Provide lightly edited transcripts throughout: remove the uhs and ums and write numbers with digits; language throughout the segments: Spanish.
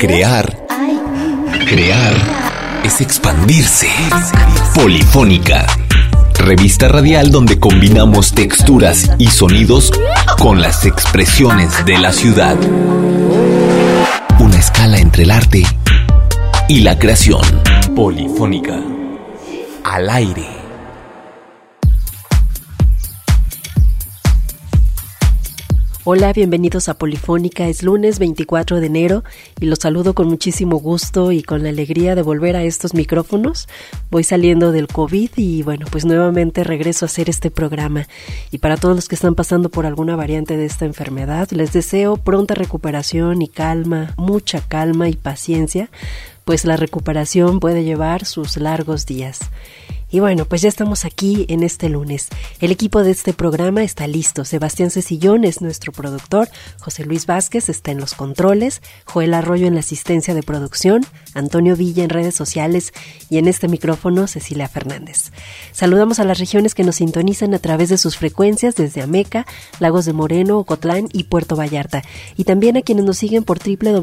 Crear es expandirse. Polifónica, revista radial donde combinamos texturas y sonidos con las expresiones de la ciudad. Una escala entre el arte y la creación. Polifónica, al aire. Hola, bienvenidos a Polifónica. Es lunes 24 de enero y los saludo con muchísimo gusto y con la alegría de volver a estos micrófonos. Voy saliendo del COVID y bueno, pues nuevamente regreso a hacer este programa. Y para todos los que están pasando por alguna variante de esta enfermedad, les deseo pronta recuperación y calma, mucha calma y paciencia, pues la recuperación puede llevar sus largos días. Y bueno, pues ya estamos aquí en este lunes. El equipo de este programa está listo. Sebastián Cecillón es nuestro productor, José Luis Vázquez está en los controles, Joel Arroyo en la asistencia de producción, Antonio Villa en redes sociales y en este micrófono Cecilia Fernández. Saludamos a las regiones que nos sintonizan a través de sus frecuencias desde Ameca, Lagos de Moreno, Ocotlán y Puerto Vallarta. Y también a quienes nos siguen por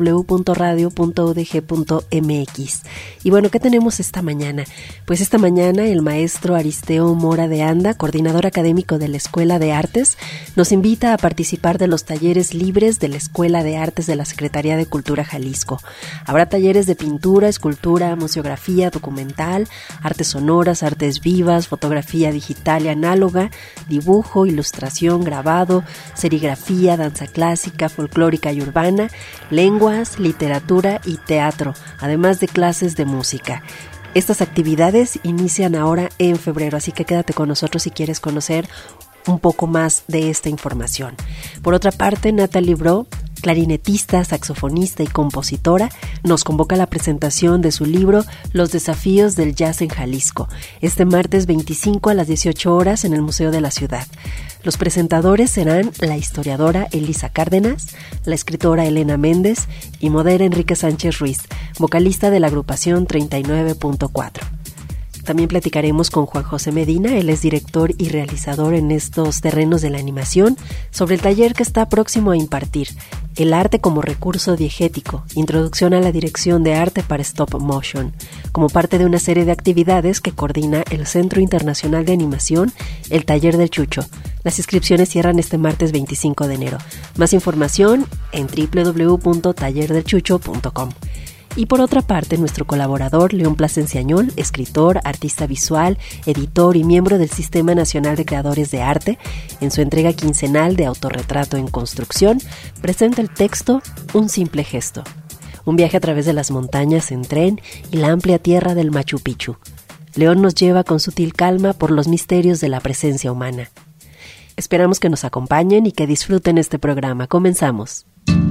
www.radio.udg.mx. Y bueno, ¿qué tenemos esta mañana? Pues esta mañana el maestro Aristeo Mora de Anda, coordinador académico de la Escuela de Artes, nos invita a participar de los talleres libres de la Escuela de Artes de la Secretaría de Cultura Jalisco. Habrá talleres de pintura, escultura, museografía, documental, artes sonoras, artes vivas, fotografía digital y análoga, dibujo, ilustración, grabado, serigrafía, danza clásica, folclórica y urbana, lenguas, literatura y teatro, además de clases de música. Estas actividades inician ahora en febrero, así que quédate con nosotros si quieres conocer un poco más de esta información. Por otra parte, Natalie Bro, clarinetista, saxofonista y compositora, nos convoca a la presentación de su libro Los desafíos del jazz en Jalisco, este martes 25 a las 18 horas en el Museo de la Ciudad. Los presentadores serán la historiadora Elisa Cárdenas, la escritora Elena Méndez y Modera Enrique Sánchez Ruiz, vocalista de la agrupación 39.4. También platicaremos con Juan José Medina, él es director y realizador en estos terrenos de la animación, sobre el taller que está próximo a impartir, El arte como recurso diegético, introducción a la dirección de arte para stop motion, como parte de una serie de actividades que coordina el Centro Internacional de Animación, el Taller del Chucho. Las inscripciones cierran este martes 25 de enero. Más información en www.tallerdelchucho.com. Y por otra parte, nuestro colaborador León Plasenciañón, escritor, artista visual, editor y miembro del Sistema Nacional de Creadores de Arte, en su entrega quincenal de Autorretrato en Construcción, presenta el texto Un simple gesto. Un viaje a través de las montañas en tren y la amplia tierra del Machu Picchu. León nos lleva con sutil calma por los misterios de la presencia humana. Esperamos que nos acompañen y que disfruten este programa. Comenzamos.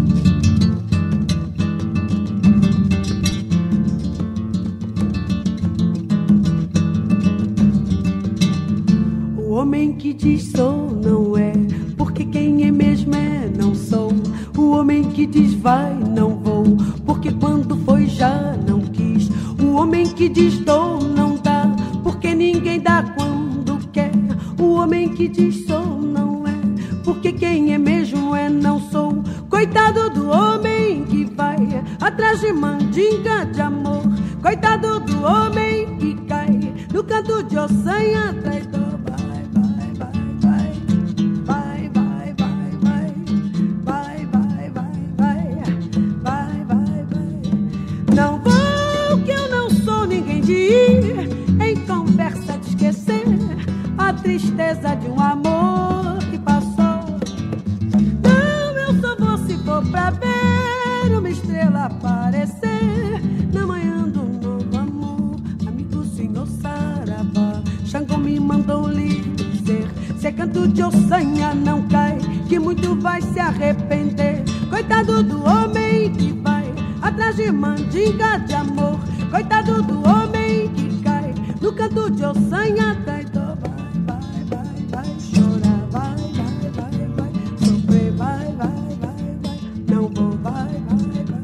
O homem que diz sou não é, porque quem é mesmo é não sou. O homem que diz vai não vou, porque quando foi já não quis. O homem que diz dou não dá, porque ninguém dá quando quer. O homem que diz sou não é, porque quem é mesmo é não sou. Coitado do homem que vai atrás de mandinga de amor. Coitado do homem que cai no canto de ossanha traidor. Não vou, que eu não sou ninguém de ir em conversa de esquecer a tristeza de um amor que passou. Não, eu só vou se for pra ver uma estrela aparecer na manhã do novo amor. Amigo senhor Saravá, Xangô me mandou lhe dizer: se é canto de ossanha não cai, que muito vai se arrepender. Coitado do homem que vai atrás de mandinga de amor. Coitado do homem que cai no canto de ossanha traidor. Vai, vai, vai, vai, chorar, vai, vai, vai, vai, sofrer, vai, vai, vai, vai, não vou, vai, vai, vai, vai.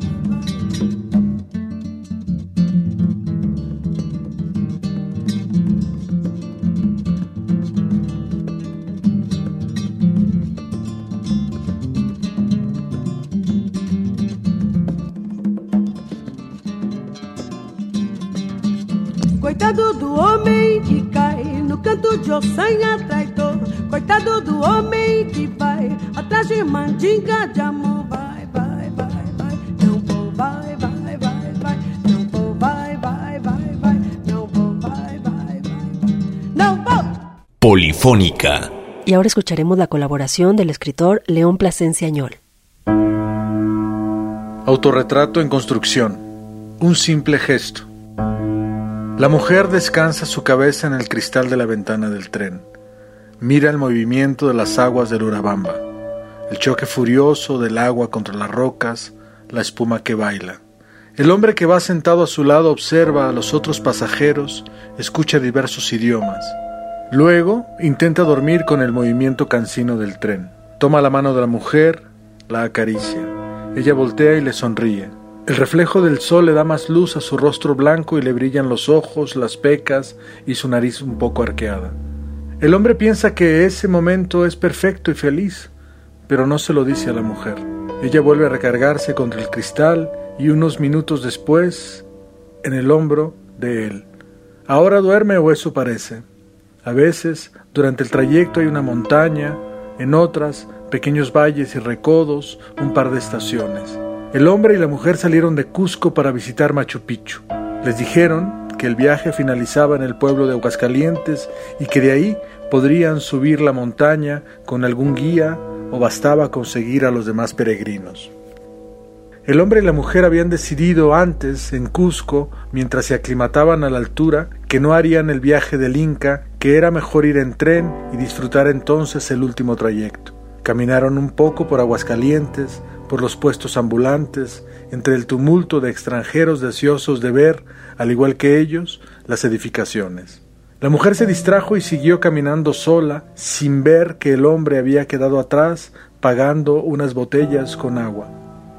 Coitado do homem que cai no canto de ossanha traidor. Coitado do homem que vai atrás de mandinga de amor. Vai, vai, vai, vai, não vou, vai, vai, vai, vai, não vou, vai, vai, vai, vai, não vou, vai, vai, vai, não vou. Polifónica. Y ahora escucharemos la colaboración del escritor León Plasencia Añol. Autorretrato en construcción. Un simple gesto. La mujer descansa su cabeza en el cristal de la ventana del tren. Mira el movimiento de las aguas del Urabamba, el choque furioso del agua contra las rocas, la espuma que baila. El hombre que va sentado a su lado observa a los otros pasajeros, escucha diversos idiomas. Luego intenta dormir con el movimiento cansino del tren. Toma la mano de la mujer, la acaricia. Ella voltea y le sonríe. El reflejo del sol le da más luz a su rostro blanco y le brillan los ojos, las pecas y su nariz un poco arqueada. El hombre piensa que ese momento es perfecto y feliz, pero no se lo dice a la mujer. Ella vuelve a recargarse contra el cristal y unos minutos después, en el hombro de él. Ahora duerme o eso parece. A veces, durante el trayecto hay una montaña, en otras, pequeños valles y recodos, un par de estaciones. El hombre y la mujer salieron de Cusco para visitar Machu Picchu. Les dijeron que el viaje finalizaba en el pueblo de Aguascalientes y que de ahí podrían subir la montaña con algún guía o bastaba conseguir a los demás peregrinos. El hombre y la mujer habían decidido antes, en Cusco, mientras se aclimataban a la altura, que no harían el viaje del Inca, que era mejor ir en tren y disfrutar entonces el último trayecto. Caminaron un poco por Aguascalientes, por los puestos ambulantes, entre el tumulto de extranjeros deseosos de ver, al igual que ellos, las edificaciones. La mujer se distrajo y siguió caminando sola, sin ver que el hombre había quedado atrás, pagando unas botellas con agua.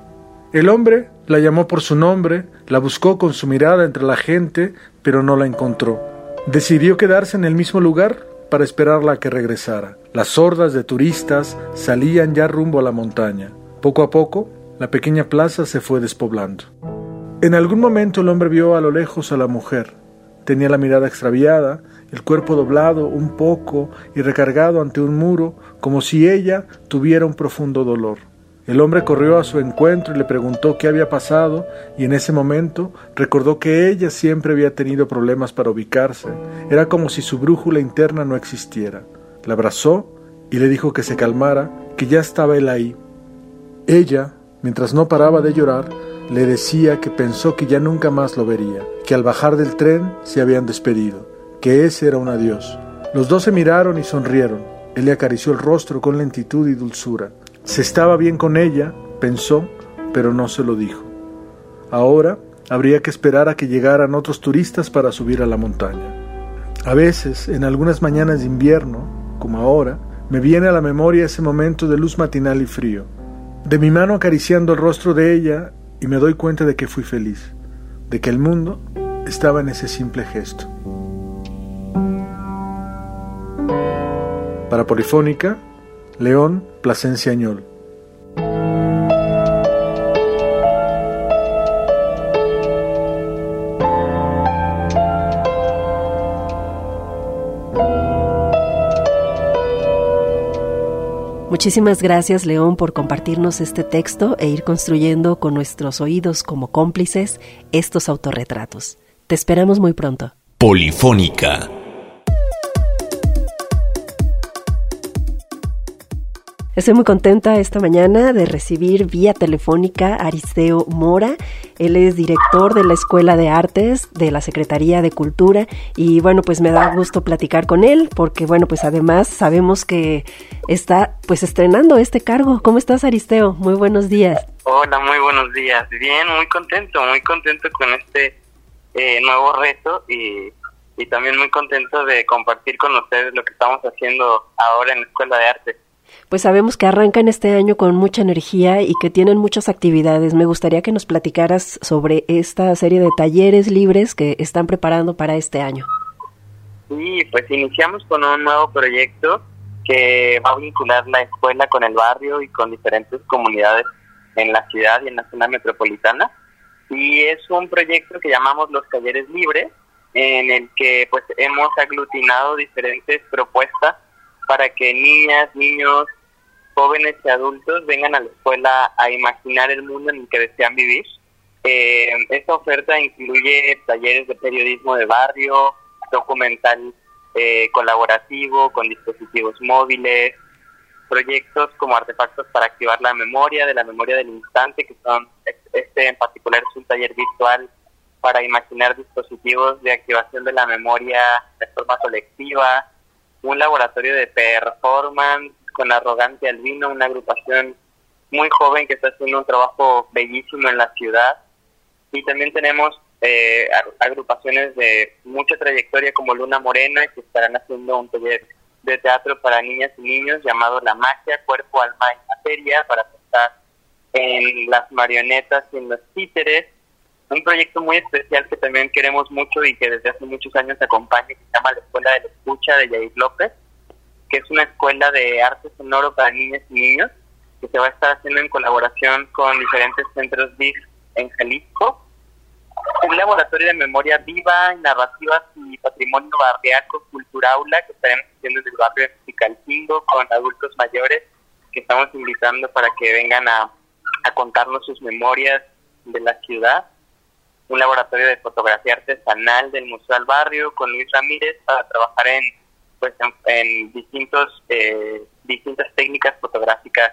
El hombre la llamó por su nombre, la buscó con su mirada entre la gente, pero no la encontró. Decidió quedarse en el mismo lugar para esperarla a que regresara. Las hordas de turistas salían ya rumbo a la montaña. Poco a poco, la pequeña plaza se fue despoblando. En algún momento el hombre vio a lo lejos a la mujer. Tenía la mirada extraviada, el cuerpo doblado un poco y recargado ante un muro, como si ella tuviera un profundo dolor. El hombre corrió a su encuentro y le preguntó qué había pasado, y en ese momento recordó que ella siempre había tenido problemas para ubicarse. Era como si su brújula interna no existiera. La abrazó y le dijo que se calmara, que ya estaba él ahí. Ella, mientras no paraba de llorar, le decía que pensó que ya nunca más lo vería, que al bajar del tren se habían despedido, que ese era un adiós. Los dos se miraron y sonrieron. Él le acarició el rostro con lentitud y dulzura. Se estaba bien con ella, pensó, pero no se lo dijo. Ahora habría que esperar a que llegaran otros turistas para subir a la montaña. A veces, en algunas mañanas de invierno, como ahora, me viene a la memoria ese momento de luz matinal y frío. De mi mano acariciando el rostro de ella y me doy cuenta de que fui feliz, de que el mundo estaba en ese simple gesto. Para Polifónica, León Plasencia Añol. Muchísimas gracias, León, por compartirnos este texto e ir construyendo con nuestros oídos como cómplices estos autorretratos. Te esperamos muy pronto. Polifónica. Estoy muy contenta esta mañana de recibir vía telefónica a Aristeo Mora. Él es director de la Escuela de Artes de la Secretaría de Cultura y bueno, pues me da gusto platicar con él porque bueno, pues además sabemos que está pues estrenando este cargo. ¿Cómo estás, Aristeo? Muy buenos días. Hola, muy buenos días. Bien, muy contento con este nuevo reto y también muy contento de compartir con ustedes lo que estamos haciendo ahora en la Escuela de Artes. Pues sabemos que arrancan este año con mucha energía y que tienen muchas actividades. Me gustaría que nos platicaras sobre esta serie de talleres libres que están preparando para este año. Sí, pues iniciamos con un nuevo proyecto que va a vincular la escuela con el barrio y con diferentes comunidades en la ciudad y en la zona metropolitana. Y es un proyecto que llamamos los talleres libres, en el que pues hemos aglutinado diferentes propuestas para que niñas, niños, jóvenes y adultos vengan a la escuela a imaginar el mundo en el que desean vivir. Esta oferta incluye talleres de periodismo de barrio, documental colaborativo con dispositivos móviles, proyectos como artefactos para activar la memoria del instante, que son, en particular es un taller virtual para imaginar dispositivos de activación de la memoria de forma colectiva, un laboratorio de performance con Arrogante Albino, una agrupación muy joven que está haciendo un trabajo bellísimo en la ciudad, y también tenemos agrupaciones de mucha trayectoria como Luna Morena, que estarán haciendo un taller de teatro para niñas y niños llamado La Magia, Cuerpo, Alma y Materia, para pensar en las marionetas y en los títeres. Un proyecto muy especial que también queremos mucho y que desde hace muchos años acompaña, que se llama la Escuela de la Escucha de Yair López, que es una escuela de arte sonoro para niñas y niños, que se va a estar haciendo en colaboración con diferentes centros DIF en Jalisco. Un laboratorio de memoria viva, narrativas y patrimonio barriaco Culturaula, que estaremos haciendo en el barrio de Mexicalcingo con adultos mayores, que estamos invitando para que vengan a contarnos sus memorias de la ciudad. Un laboratorio de fotografía artesanal del Museo al Barrio con Luis Ramírez para trabajar en distintas técnicas fotográficas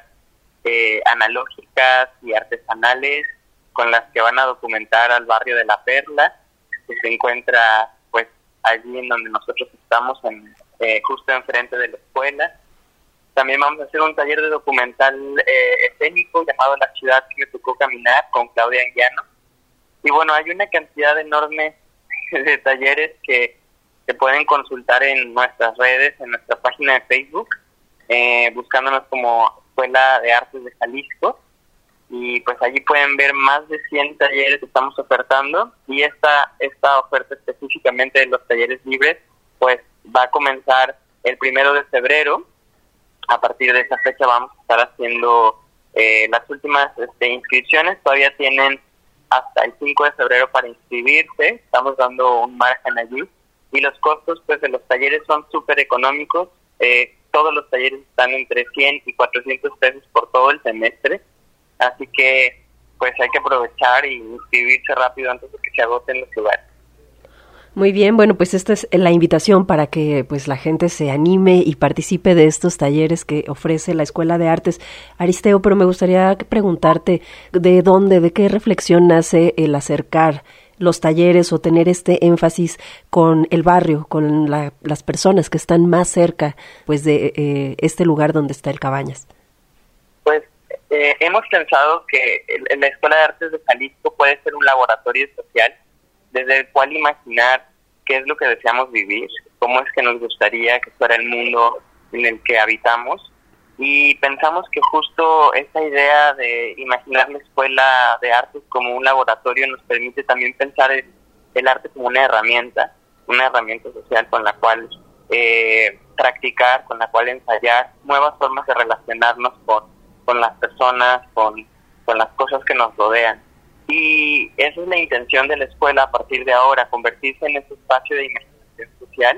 analógicas y artesanales, con las que van a documentar al barrio de La Perla, que se encuentra pues allí en donde nosotros estamos, justo enfrente de la escuela. También vamos a hacer un taller de documental escénico llamado La Ciudad que me tocó caminar, con Claudia Anguiano. Y bueno, hay una cantidad enorme de talleres que se pueden consultar en nuestras redes, en nuestra página de Facebook, buscándonos como Escuela de Artes de Jalisco. Y pues allí pueden ver más de 100 talleres que estamos ofertando, y esta oferta específicamente de los talleres libres pues va a comenzar el 1 de febrero. A partir de esa fecha vamos a estar haciendo las últimas inscripciones. Todavía tienen hasta el 5 de febrero para inscribirse, estamos dando un margen allí, y los costos pues de los talleres son súper económicos. Todos los talleres están entre 100 y 400 pesos por todo el semestre. Así que pues hay que aprovechar y inscribirse rápido antes de que se agoten los lugares. Muy bien, bueno, pues esta es la invitación para que pues la gente se anime y participe de estos talleres que ofrece la Escuela de Artes. Aristeo, pero me gustaría preguntarte de qué reflexión nace el acercar los talleres o tener este énfasis con el barrio, con las personas que están más cerca pues de este lugar donde está el Cabañas. Pues hemos pensado que la Escuela de Artes de Jalisco puede ser un laboratorio social desde el cual imaginar qué es lo que deseamos vivir, cómo es que nos gustaría que fuera el mundo en el que habitamos, y pensamos que justo esta idea de imaginar la Escuela de Artes como un laboratorio nos permite también pensar el arte como una herramienta social con la cual practicar, con la cual ensayar nuevas formas de relacionarnos con las personas, con las cosas que nos rodean. Y esa es la intención de la escuela a partir de ahora, convertirse en ese espacio de imaginación social.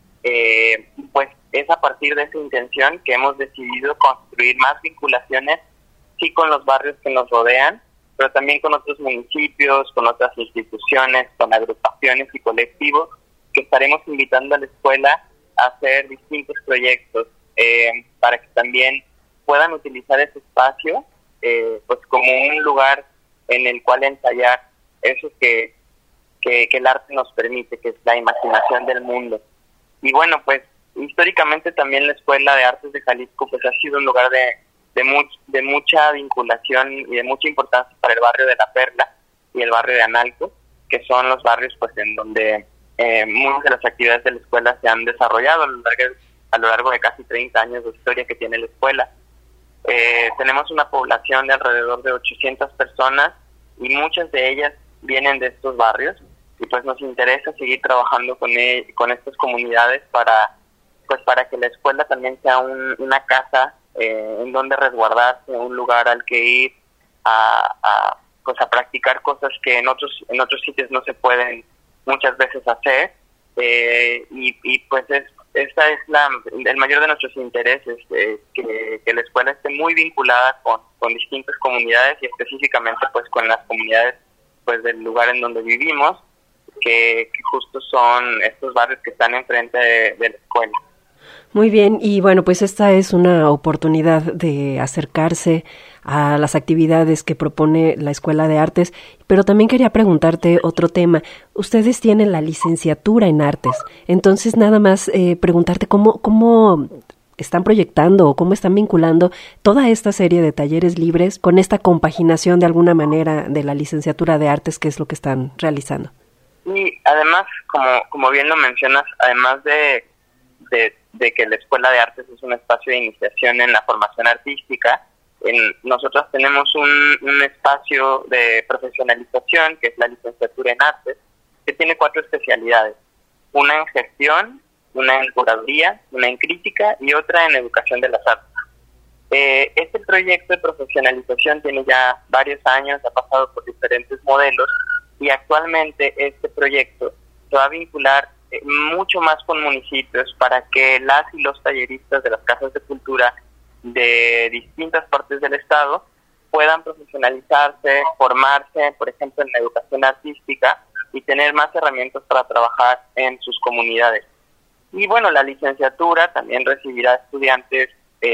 Pues es a partir de esa intención que hemos decidido construir más vinculaciones, sí, con los barrios que nos rodean, pero también con otros municipios, con otras instituciones, con agrupaciones y colectivos, que estaremos invitando a la escuela a hacer distintos proyectos para que también puedan utilizar ese espacio pues como un lugar en el cual ensayar eso que el arte nos permite, que es la imaginación del mundo. Y bueno, pues históricamente también la Escuela de Artes de Jalisco pues ha sido un lugar de mucha vinculación y de mucha importancia para el barrio de La Perla y el barrio de Analco, que son los barrios pues en donde muchas de las actividades de la escuela se han desarrollado a lo largo de casi 30 años de historia que tiene la escuela. Tenemos una población de alrededor de 800 personas y muchas de ellas vienen de estos barrios, y pues nos interesa seguir trabajando con estas comunidades para que la escuela también sea una casa en donde resguardarse, un lugar al que ir a practicar cosas que en otros sitios no se pueden muchas veces hacer, y pues esta es el mayor de nuestros intereses, que la escuela esté muy vinculada con distintas comunidades y específicamente pues con las comunidades pues del lugar en donde vivimos, que justo son estos barrios que están enfrente de la escuela. Muy bien, y bueno, pues esta es una oportunidad de acercarse a las actividades que propone la Escuela de Artes, pero también quería preguntarte otro tema. Ustedes tienen la licenciatura en Artes, entonces nada más preguntarte cómo están proyectando o cómo están vinculando toda esta serie de talleres libres con esta compaginación de alguna manera de la licenciatura de Artes, que es lo que están realizando. Y además, como bien lo mencionas, además de que la Escuela de Artes es un espacio de iniciación en la formación artística, nosotros tenemos un espacio de profesionalización, que es la licenciatura en Artes, que tiene 4 especialidades: una en gestión, una en curaduría, una en crítica y otra en educación de las artes. Este proyecto de profesionalización tiene ya varios años, ha pasado por diferentes modelos, y actualmente este proyecto se va a vincular mucho más con municipios para que las y los talleristas de las casas de cultura de distintas partes del estado puedan profesionalizarse, formarse, por ejemplo, en la educación artística y tener más herramientas para trabajar en sus comunidades. Y bueno, la licenciatura también recibirá estudiantes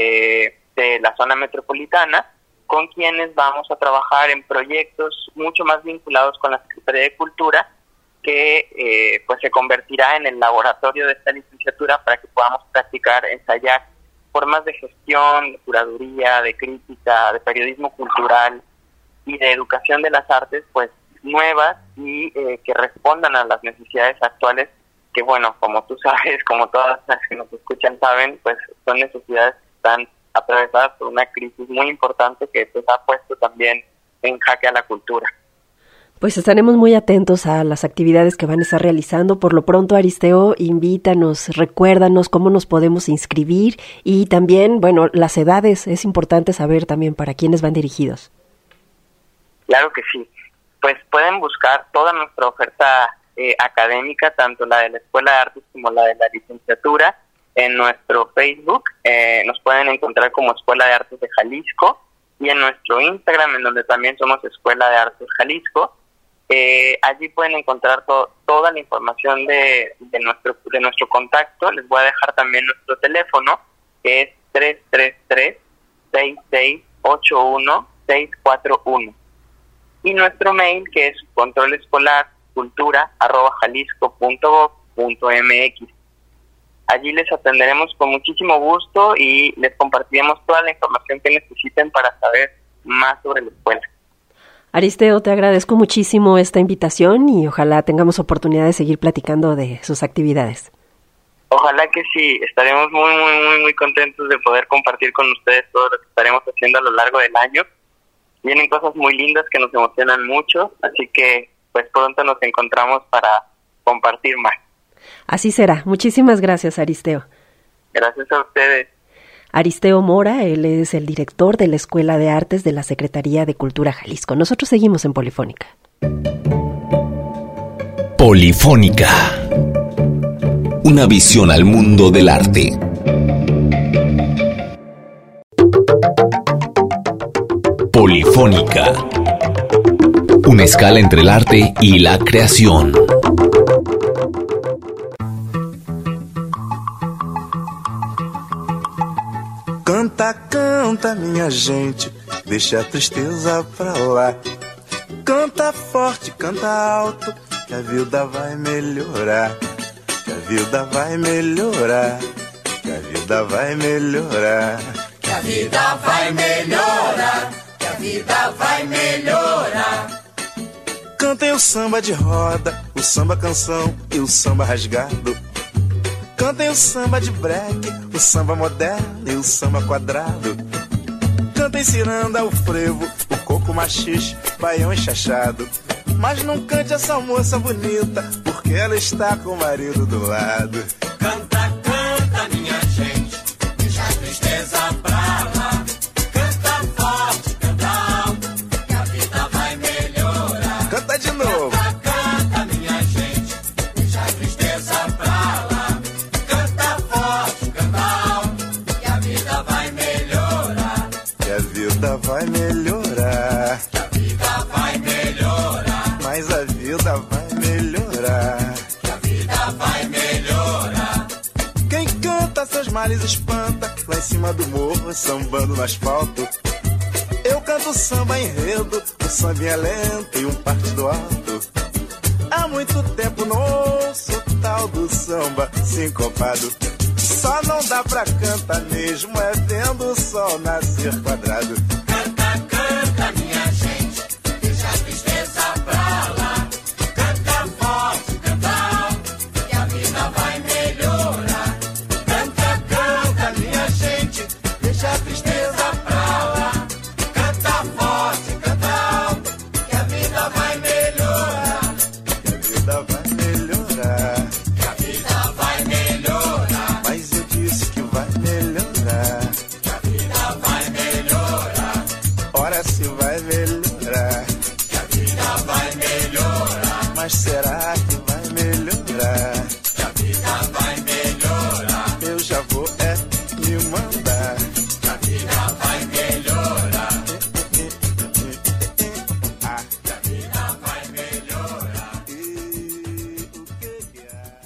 de la zona metropolitana, con quienes vamos a trabajar en proyectos mucho más vinculados con la Secretaría de Cultura, que pues se convertirá en el laboratorio de esta licenciatura para que podamos practicar, ensayar formas de gestión, de curaduría, de crítica, de periodismo cultural y de educación de las artes, pues nuevas y que respondan a las necesidades actuales, que bueno, como tú sabes, como todas las que nos escuchan saben, pues son necesidades que están atravesadas por una crisis muy importante que pues ha puesto también en jaque a la cultura. Pues estaremos muy atentos a las actividades que van a estar realizando. Por lo pronto, Aristeo, invítanos, recuérdanos cómo nos podemos inscribir y también, bueno, las edades, es importante saber también para quiénes van dirigidos. Claro que sí. Pues pueden buscar toda nuestra oferta académica, tanto la de la Escuela de Artes como la de la licenciatura, en nuestro Facebook. Nos pueden encontrar como Escuela de Artes de Jalisco, y en nuestro Instagram, en donde también somos Escuela de Artes Jalisco. Allí pueden encontrar toda la información de nuestro contacto. Les voy a dejar también nuestro teléfono, que es 333-6681-641. Y nuestro mail, que es controlescolarcultura@jalisco.gov.mx. Allí les atenderemos con muchísimo gusto y les compartiremos toda la información que necesiten para saber más sobre la escuela. Aristeo, te agradezco muchísimo esta invitación y ojalá tengamos oportunidad de seguir platicando de sus actividades. Ojalá que sí, estaremos muy, muy, muy, muy contentos de poder compartir con ustedes todo lo que estaremos haciendo a lo largo del año. Vienen cosas muy lindas que nos emocionan mucho, así que pues pronto nos encontramos para compartir más. Así será. Muchísimas gracias, Aristeo. Gracias a ustedes. Aristeo Mora, él es el director de la Escuela de Artes de la Secretaría de Cultura Jalisco. Nosotros seguimos en Polifónica. Polifónica. Una visión al mundo del arte. Polifónica. Una escala entre el arte y la creación. Canta, canta, minha gente, deixa a tristeza pra lá. Canta forte, canta alto, que a vida vai melhorar. Que a vida vai melhorar. Que a vida vai melhorar. Que a vida vai melhorar. Que a vida vai melhorar. Cantem o samba de roda, o samba canção e o samba rasgado. Cantem o samba de break, o samba moderno e o samba quadrado. Cantem ciranda, o frevo, o coco machixe, baião enxachado. Mas não cante essa moça bonita, porque ela está com o marido do lado. Canta, canta, minha gente, deixa a tristeza pra lá. Canta forte, canta alto, que a vida vai melhorar. Canta de novo. Canta, canta, minha gente, vida vai melhorar. Que a vida vai melhorar. Quem canta seus males espanta, lá em cima do morro, sambando no asfalto. Eu canto samba enredo, um sambinha lento e um partido alto. Há muito tempo não ouço o tal do samba sincopado. Só não dá pra cantar mesmo, é vendo o sol nascer quadrado. Canta, canta, minha gente, deixa a tristeza pra lá. Canta forte, canta alto, que a vida vai melhorar. Canta, canta, minha gente, deixa a tristeza pra lá. Canta forte, canta alto, que a vida vai melhorar. Que a vida vai melhorar. Que a vida vai melhorar. Mas eu disse que vai melhorar. Que a vida vai melhorar. Ora se vai melhorar. Que a vida vai melhorar. Mas será que vai melhorar? Que a vida vai melhorar. Eu já vou me mandar. Que a vida vai melhorar. Ah, Que a vida vai melhorar. e o que é?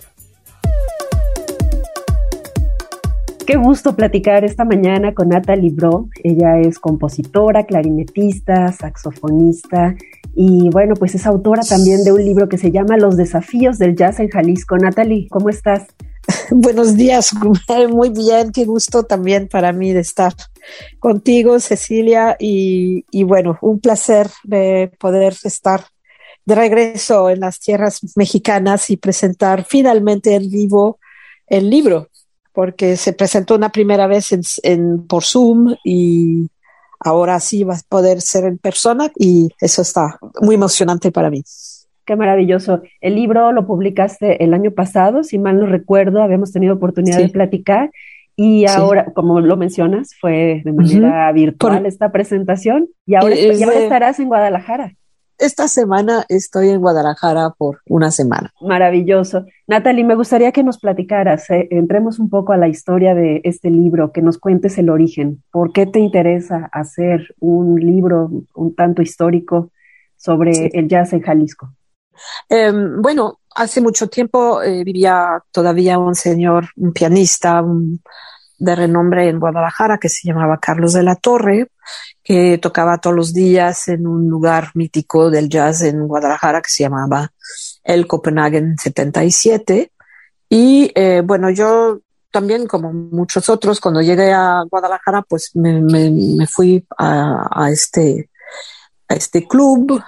Qué gusto platicar esta mañana con Nathalie Bro. Ella es compositora, clarinetista, saxofonista y bueno, pues es autora también de un libro que se llama Los desafíos del jazz en Jalisco. Nathalie, ¿cómo estás? Buenos días, muy bien, qué gusto también para mí de estar contigo, Cecilia, y bueno, un placer de poder estar de regreso en las tierras mexicanas y presentar finalmente en vivo el libro, porque se presentó una primera vez por Zoom y ahora sí va a poder ser en persona y eso está muy emocionante para mí. Qué maravilloso. El libro lo publicaste el año pasado, si mal no recuerdo, habíamos tenido oportunidad Sí. de platicar y ahora, como lo mencionas, fue de manera virtual esta presentación y ahora, Es ahora de- estarás en Guadalajara. Esta semana estoy en Guadalajara por una semana. Maravilloso. Nathalie, me gustaría que nos platicaras, entremos un poco a la historia de este libro, que nos cuentes el origen. ¿Por qué te interesa hacer un libro un tanto histórico sobre el jazz en Jalisco? Bueno, hace mucho tiempo vivía todavía un pianista de renombre en Guadalajara que se llamaba Carlos de la Torre, que tocaba todos los días en un lugar mítico del jazz en Guadalajara que se llamaba el Copenhagen 77. Y bueno, yo también, como muchos otros, cuando llegué a Guadalajara, pues me fui a este club,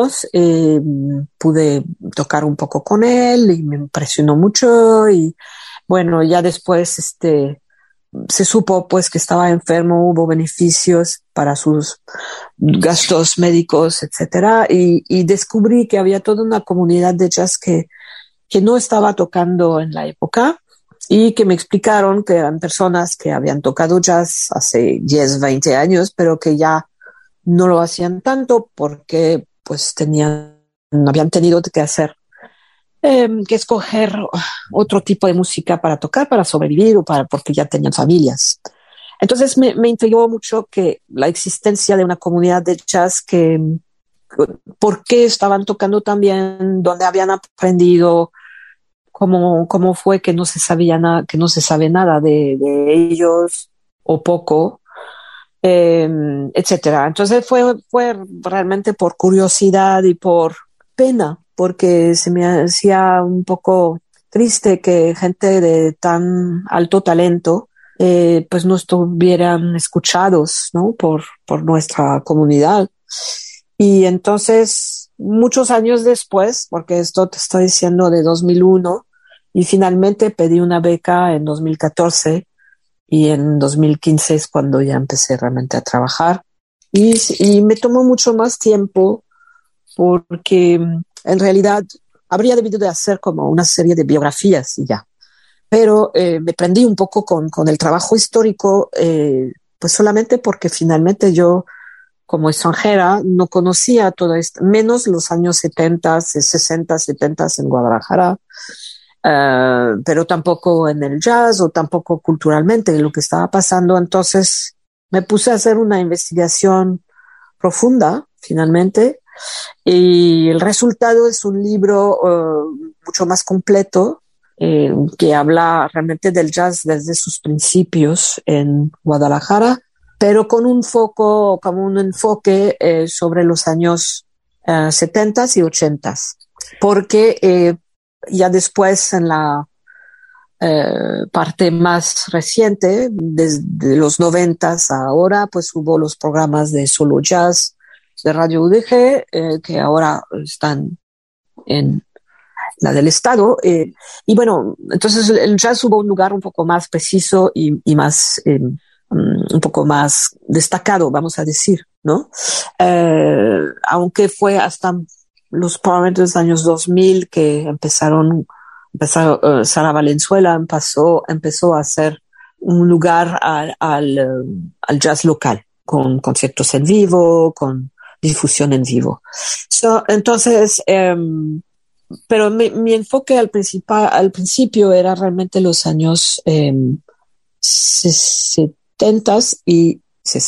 pude tocar un poco con él y me impresionó mucho y bueno, ya después se supo pues que estaba enfermo, hubo beneficios para sus gastos médicos, etcétera, y descubrí que había toda una comunidad de jazz que no estaba tocando en la época y que me explicaron que eran personas que habían tocado jazz hace 10, 20 años, pero que ya no lo hacían tanto porque pues habían tenido que que escoger otro tipo de música para tocar, para sobrevivir porque ya tenían familias. Entonces me intrigó mucho que la existencia de una comunidad de jazz por qué estaban tocando tan bien, dónde habían aprendido, cómo fue que no se sabía nada, que no se sabe nada de ellos o poco. Etcétera. Entonces fue realmente por curiosidad y por pena, porque se me hacía un poco triste que gente de tan alto talento pues no estuvieran escuchados, ¿no? por nuestra comunidad. Y entonces muchos años después, porque esto te estoy diciendo de 2001, y finalmente pedí una beca en 2014 y en 2015 es cuando ya empecé realmente a trabajar y me tomó mucho más tiempo porque en realidad habría debido de hacer como una serie de biografías y ya. Pero me prendí un poco con el trabajo histórico pues solamente porque finalmente yo como extranjera no conocía todo esto, menos los años 70, 60, 70 en Guadalajara. Pero tampoco en el jazz o tampoco culturalmente lo que estaba pasando. Entonces me puse a hacer una investigación profunda, finalmente, Y el resultado es un libro mucho más completo, que habla realmente del jazz desde sus principios en Guadalajara, pero con un enfoque sobre los años 70 y 80, porque ya después en la parte más reciente, desde los 90 a ahora, pues hubo los programas de Solo Jazz de Radio UDG, que ahora están en la del Estado. Y bueno, entonces el jazz hubo un lugar un poco más preciso y más, un poco más destacado, vamos a decir, ¿no? Aunque fue hasta probablemente los años 2000 que empezaron Sara Valenzuela empezó a hacer un lugar al jazz local, con conciertos en vivo, con difusión en vivo. Entonces, pero mi enfoque al principio era realmente los años 70 y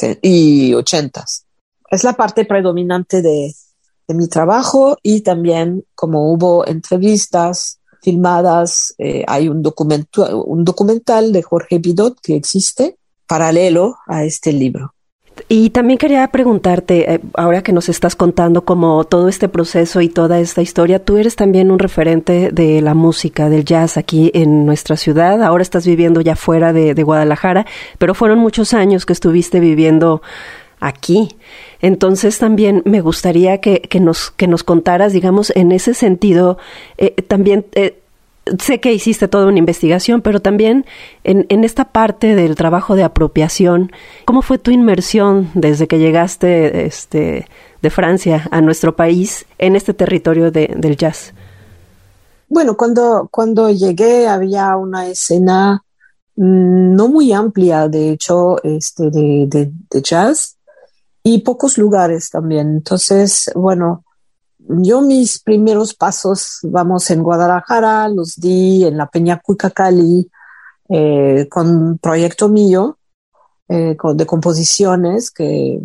80. Es la parte predominante de mi trabajo, y también como hubo entrevistas filmadas, hay un documental de Jorge Bidot que existe paralelo a este libro. Y también quería preguntarte, ahora que nos estás contando como todo este proceso y toda esta historia, tú eres también un referente de la música, del jazz aquí en nuestra ciudad. Ahora estás viviendo ya fuera de Guadalajara, pero fueron muchos años que estuviste viviendo aquí. Entonces también me gustaría que nos contaras, digamos, en ese sentido, también sé que hiciste toda una investigación, pero también en esta parte del trabajo de apropiación, ¿cómo fue tu inmersión desde que llegaste de Francia a nuestro país en este territorio del jazz? Bueno, cuando llegué había una escena no muy amplia, de hecho, de jazz, y pocos lugares también. Entonces, bueno, yo mis primeros pasos, en Guadalajara, los di en la Peña Cuicacali, con un proyecto mío, de composiciones que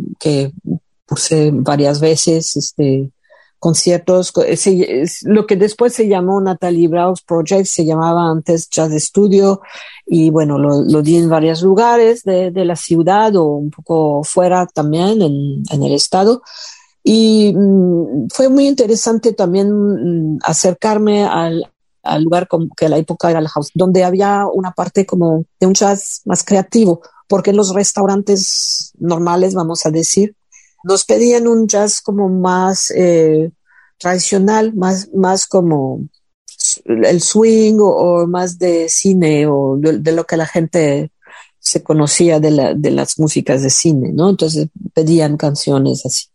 puse varias veces, conciertos, lo que después se llamó Natalie Brau's Project, se llamaba antes Jazz Studio, y bueno, lo di en varios lugares de la ciudad o un poco fuera también en el estado. Y fue muy interesante también acercarme al lugar que a la época era la house, donde había una parte como de un jazz más creativo, porque en los restaurantes normales, vamos a decir, nos pedían un jazz como más tradicional, más como el swing o más de cine o de lo que la gente se conocía de las músicas de cine, ¿no? Entonces pedían canciones así.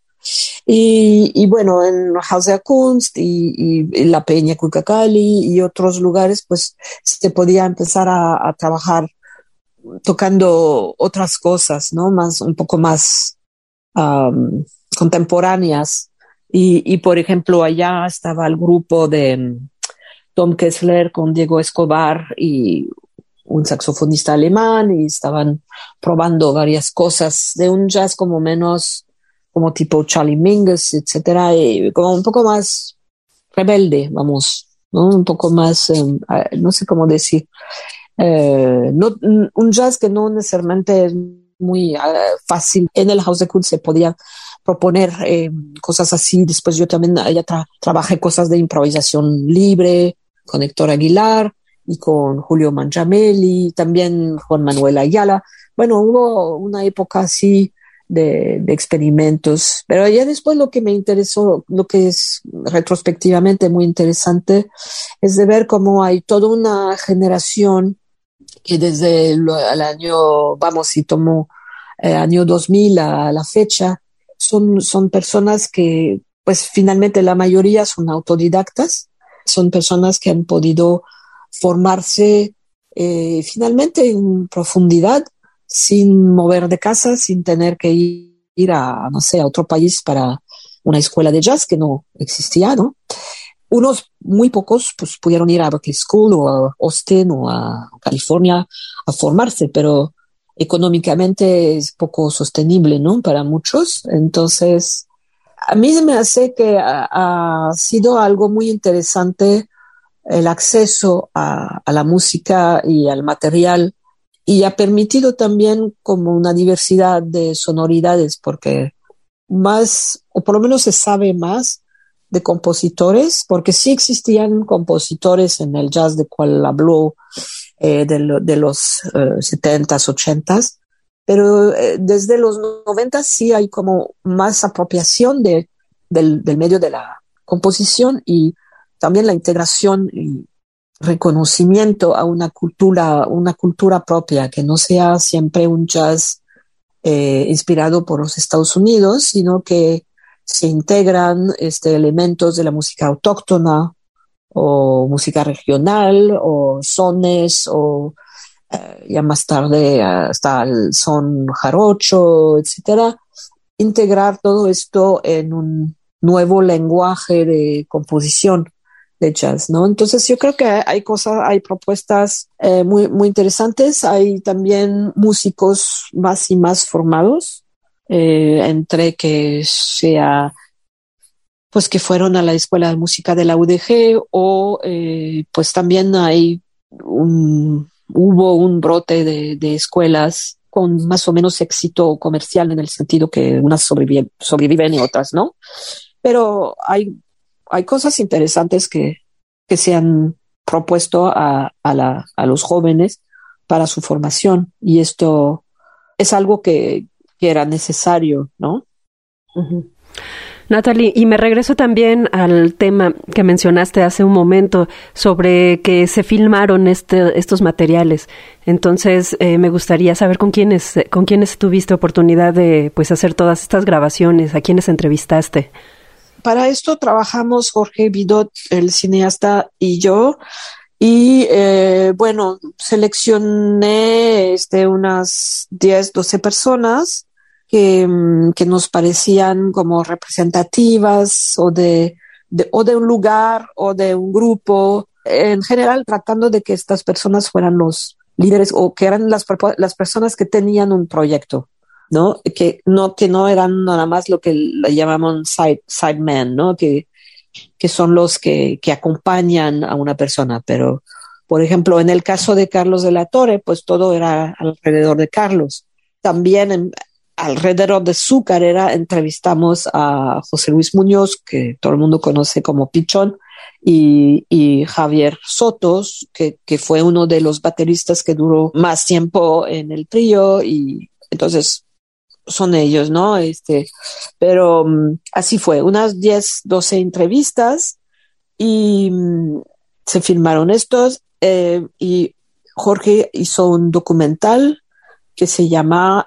Y bueno, en Haus der Kunst y la Peña Cuicacali y otros lugares, pues se podía empezar a trabajar tocando otras cosas, ¿no? Un poco más contemporáneas. Y por ejemplo, allá estaba el grupo de Tom Kessler con Diego Escobar y un saxofonista alemán, y estaban probando varias cosas de un jazz como menos, como tipo Charlie Mingus, etcétera, y como un poco más rebelde, vamos, ¿no? Un poco más, no sé cómo decir, no, un jazz que no necesariamente es muy fácil. En el Haus der Kunst se podía proponer cosas así. Después yo también allá trabajé cosas de improvisación libre con Héctor Aguilar y con Julio Mangiamelli, también Juan Manuel Ayala. Bueno, hubo una época así de experimentos, pero ya después lo que me interesó, lo que es retrospectivamente muy interesante, es de ver cómo hay toda una generación que desde el año, si tomo año 2000 a la fecha, son personas que, pues finalmente la mayoría son autodidactas, son personas que han podido formarse finalmente en profundidad, sin mover de casa, sin tener que ir a, no sé, a otro país para una escuela de jazz que no existía, ¿no? Unos muy pocos pues pudieron ir a Berklee School o a Austin o a California a formarse, pero económicamente es poco sostenible, ¿no? Para muchos. Entonces, a mí se me hace que ha sido algo muy interesante el acceso a la música y al material, y ha permitido también como una diversidad de sonoridades, porque más, o por lo menos se sabe más de compositores, porque sí existían compositores en el jazz de cual habló de los 70s, 80s, pero desde los 90 sí hay como más apropiación del medio de la composición, y también la integración y reconocimiento a una cultura propia, que no sea siempre un jazz inspirado por los Estados Unidos, sino que se integran elementos de la música autóctona o música regional o sones o ya más tarde hasta el son jarocho, etcétera. Integrar todo esto en un nuevo lenguaje de composición de jazz, ¿no? Entonces yo creo que hay propuestas muy, muy interesantes. Hay también músicos más y más formados, entre que sea, pues que fueron a la Escuela de Música de la UDG o pues también hubo un brote de escuelas con más o menos éxito comercial, en el sentido que unas sobreviven y otras no. Pero hay cosas interesantes que se han propuesto a los jóvenes para su formación, y esto es algo que era necesario, ¿no? Uh-huh. Natalie, y me regreso también al tema que mencionaste hace un momento sobre que se filmaron estos materiales. Entonces, me gustaría saber con quiénes tuviste oportunidad de pues hacer todas estas grabaciones, a quiénes entrevistaste. Para esto trabajamos Jorge Vidot, el cineasta, y yo. Y bueno, seleccioné unas 10, 12 personas que nos parecían como representativas o de un lugar o de un grupo, en general tratando de que estas personas fueran los líderes o que eran las personas que tenían un proyecto, ¿no? Que no eran nada más lo que le llamamos sidemen, ¿no? Que son los que acompañan a una persona. Pero, por ejemplo, en el caso de Carlos de la Torre, pues todo era alrededor de Carlos. También alrededor de su carrera entrevistamos a José Luis Muñoz, que todo el mundo conoce como Pichón, y Javier Sotos, que fue uno de los bateristas que duró más tiempo en el trío, y entonces son ellos, ¿no? Pero así fue, unas 10, 12 entrevistas, y se filmaron estos, y Jorge hizo un documental que se llama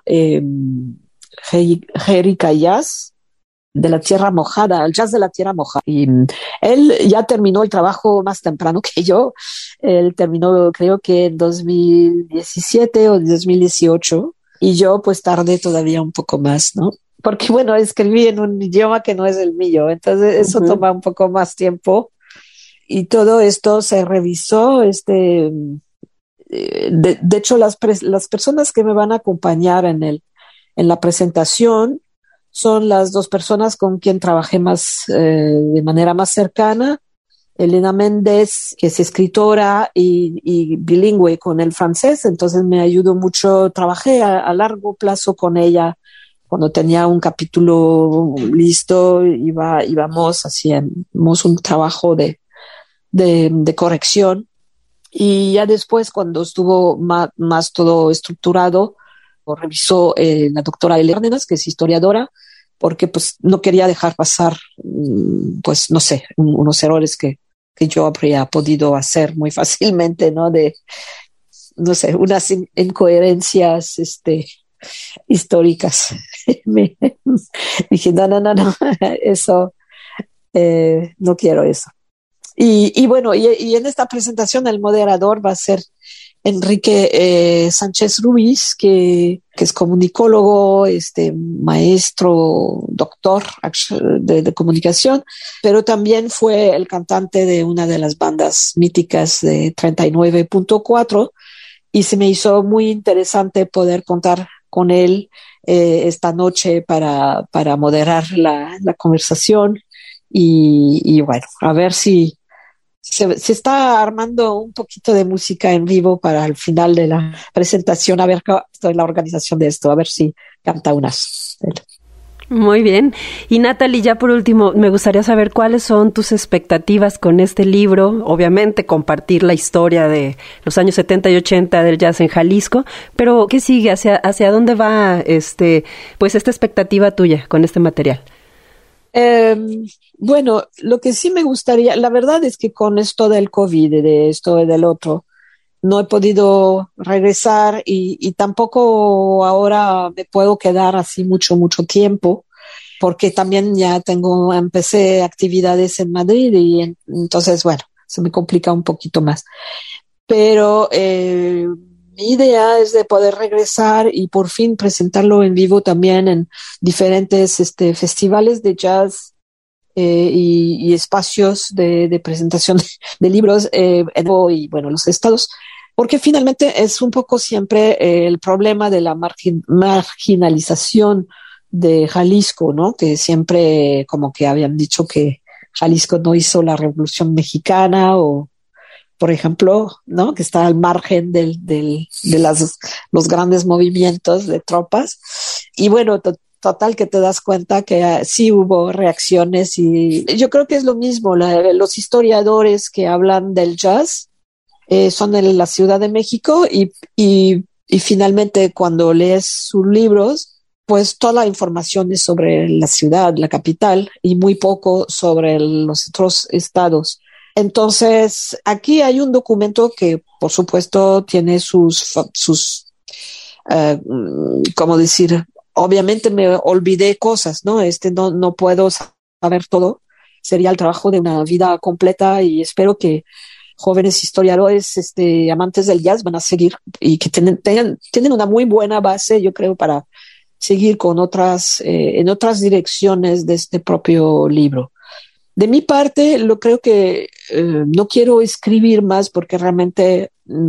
Jericaya Jazz de la Tierra Mojada, el jazz de la Tierra Mojada. Y él ya terminó el trabajo más temprano que yo. Él terminó, creo que en 2017 o 2018. Y yo pues tardé todavía un poco más, ¿no? Porque bueno, escribí en un idioma que no es el mío, entonces eso toma un poco más tiempo. Y todo esto se revisó, de hecho las personas que me van a acompañar en la presentación son las dos personas con quien trabajé más de manera más cercana. Elena Méndez, que es escritora y bilingüe con el francés, entonces me ayudó mucho. Trabajé a largo plazo con ella. Cuando tenía un capítulo listo, hacíamos un trabajo de corrección. Y ya después, cuando estuvo más todo estructurado, lo revisó la doctora Elena Cárdenas, que es historiadora, porque pues no quería dejar pasar, pues no sé, unos errores que yo habría podido hacer muy fácilmente, ¿no? No sé, unas incoherencias históricas. Dije, no, eso, no quiero eso. Y bueno, y en esta presentación el moderador va a ser Enrique Sánchez Ruiz, que es comunicólogo, maestro, doctor de comunicación, pero también fue el cantante de una de las bandas míticas de 39.4, y se me hizo muy interesante poder contar con él esta noche para moderar la conversación y bueno, a ver si se está armando un poquito de música en vivo para el final de la presentación, a ver cómo estoy en la organización de esto, a ver si canta unas. Muy bien. Y Natalie, ya por último, me gustaría saber cuáles son tus expectativas con este libro. Obviamente compartir la historia de los años 70 y 80 del jazz en Jalisco, pero ¿qué sigue? ¿Hacia dónde va pues esta expectativa tuya con este material? Bueno, lo que sí me gustaría, la verdad es que con esto del COVID, de esto y del otro, no he podido regresar y tampoco ahora me puedo quedar así mucho tiempo, porque también ya empecé actividades en Madrid y entonces, bueno, se me complica un poquito más. Pero mi idea es de poder regresar y por fin presentarlo en vivo también en diferentes festivales de jazz y espacios de presentación de libros y bueno, los estados, porque finalmente es un poco siempre el problema de la marginalización de Jalisco, ¿no? Que siempre como que habían dicho que Jalisco no hizo la Revolución Mexicana o por ejemplo, ¿no? Que está al margen de los grandes movimientos de tropas. Y bueno, total que te das cuenta que sí hubo reacciones y yo creo que es lo mismo. Los historiadores que hablan del jazz son de la Ciudad de México y finalmente cuando lees sus libros, pues toda la información es sobre la ciudad, la capital, y muy poco sobre los otros estados. Entonces, aquí hay un documento que, por supuesto, tiene ¿cómo decir? Obviamente me olvidé cosas, ¿no? No puedo saber todo. Sería el trabajo de una vida completa y espero que jóvenes historiadores, amantes del jazz van a seguir y que tienen una muy buena base, yo creo, para seguir con en otras direcciones de este propio libro. De mi parte, creo que no quiero escribir más porque realmente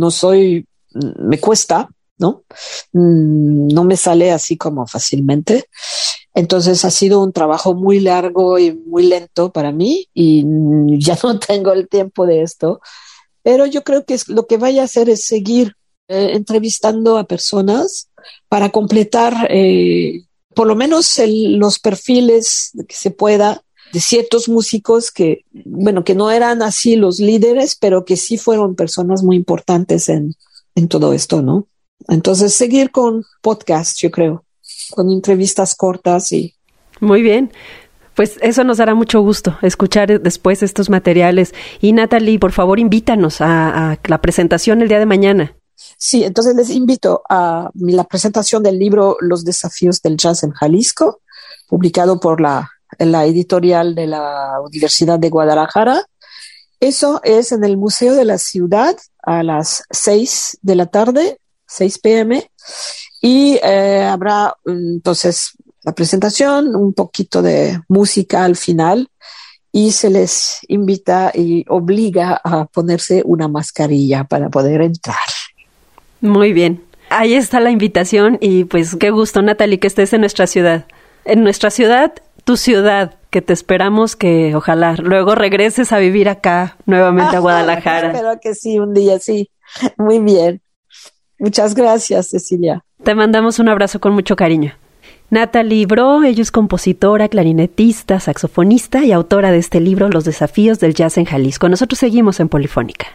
me cuesta, ¿no? No me sale así como fácilmente. Entonces ha sido un trabajo muy largo y muy lento para mí y ya no tengo el tiempo de esto. Pero yo creo que lo que voy a hacer es seguir entrevistando a personas para completar por lo menos los perfiles que se pueda de ciertos músicos que no eran así los líderes, pero que sí fueron personas muy importantes en todo esto, ¿no? Entonces, seguir con podcasts, yo creo, con entrevistas cortas y... Muy bien. Pues eso nos dará mucho gusto, escuchar después estos materiales. Y Natalie, por favor, invítanos a la presentación el día de mañana. Sí, entonces les invito a la presentación del libro Los desafíos del jazz en Jalisco, publicado por la editorial de la Universidad de Guadalajara. Eso es en el Museo de la Ciudad a las 6 de la tarde, 6 p.m. Y habrá entonces la presentación, un poquito de música al final y se les invita y obliga a ponerse una mascarilla para poder entrar. Muy bien. Ahí está la invitación y pues qué gusto, Natalie, que estés en nuestra ciudad. En nuestra ciudad, tu ciudad, que te esperamos que ojalá luego regreses a vivir acá nuevamente a Guadalajara. Espero que sí, un día sí. Muy bien. Muchas gracias, Cecilia. Te mandamos un abrazo con mucho cariño. Natalie Bro, ella es compositora, clarinetista, saxofonista y autora de este libro, Los desafíos del jazz en Jalisco. Nosotros seguimos en Polifónica.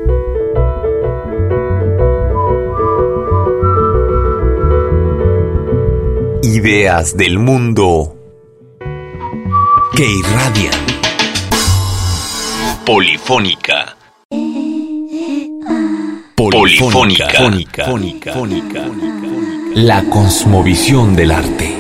Ideas del mundo que irradian. Polifónica. Polifónica. La cosmovisión del arte.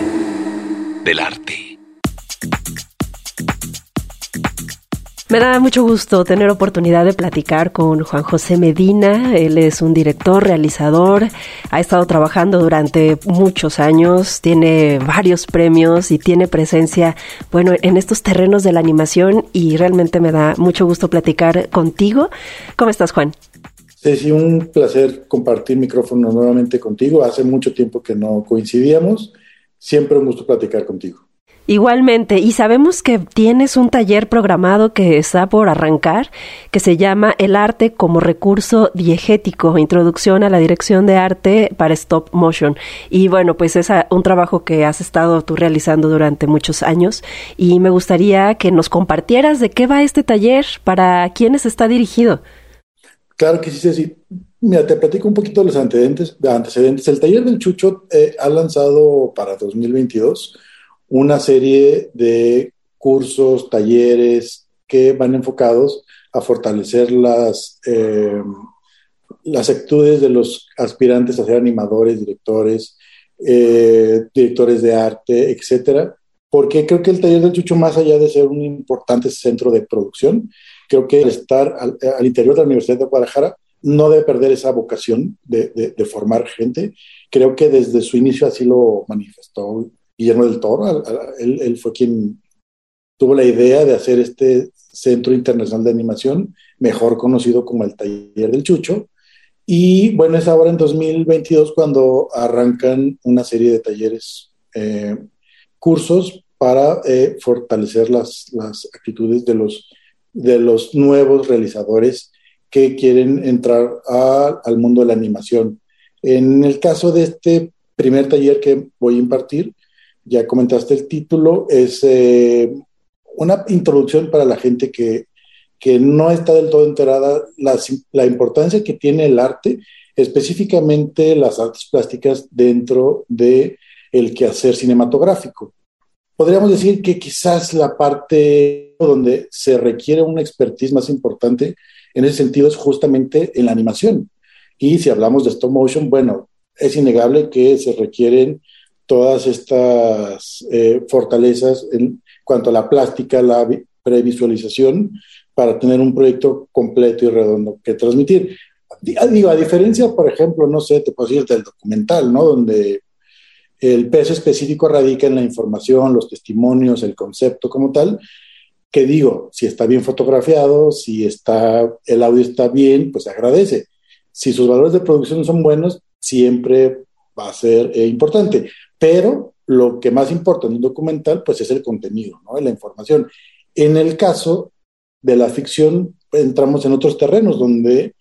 Me da mucho gusto tener oportunidad de platicar con Juan José Medina. Él es un director, realizador, ha estado trabajando durante muchos años, tiene varios premios y tiene presencia, en estos terrenos de la animación y realmente me da mucho gusto platicar contigo. ¿Cómo estás, Juan? Ceci, un placer compartir micrófono nuevamente contigo. Hace mucho tiempo que no coincidíamos. Siempre un gusto platicar contigo. Igualmente, y sabemos que tienes un taller programado que está por arrancar, que se llama El arte como recurso diegético, introducción a la dirección de arte para stop motion. Y bueno, pues es un trabajo que has estado tú realizando durante muchos años, y me gustaría que nos compartieras de qué va este taller, para quiénes está dirigido. Claro que sí, Ceci. Mira, te platico un poquito de los antecedentes. El taller del Chucho ha lanzado para 2022 una serie de cursos, talleres que van enfocados a fortalecer las actitudes de los aspirantes a ser animadores, directores, directores de arte, etcétera. Porque creo que el taller del Chucho, más allá de ser un importante centro de producción, creo que estar al interior de la Universidad de Guadalajara no debe perder esa vocación de formar gente. Creo que desde su inicio así lo manifestó Guillermo del Toro. Él fue quien tuvo la idea de hacer este Centro Internacional de Animación, mejor conocido como el Taller del Chucho. Y bueno, es ahora en 2022 cuando arrancan una serie de talleres, cursos para fortalecer las actitudes de los nuevos realizadores que quieren entrar al mundo de la animación. En el caso de este primer taller que voy a impartir, ya comentaste el título, es una introducción para la gente que no está del todo enterada la importancia que tiene el arte, específicamente las artes plásticas dentro de el quehacer cinematográfico. Podríamos decir que quizás la parte donde se requiere una expertise más importante en ese sentido es justamente en la animación. Y si hablamos de stop motion, bueno, es innegable que se requieren todas estas fortalezas en cuanto a la plástica, la previsualización, para tener un proyecto completo y redondo que transmitir. Digo, a diferencia, por ejemplo, no sé, te puedo decir del documental, ¿no? Donde el peso específico radica en la información, los testimonios, el concepto como tal, que digo, si está bien fotografiado, si el audio está bien, pues se agradece. Si sus valores de producción son buenos, siempre va a ser importante. Pero lo que más importa en un documental, pues es el contenido, ¿no? La información. En el caso de la ficción, entramos en otros terrenos donde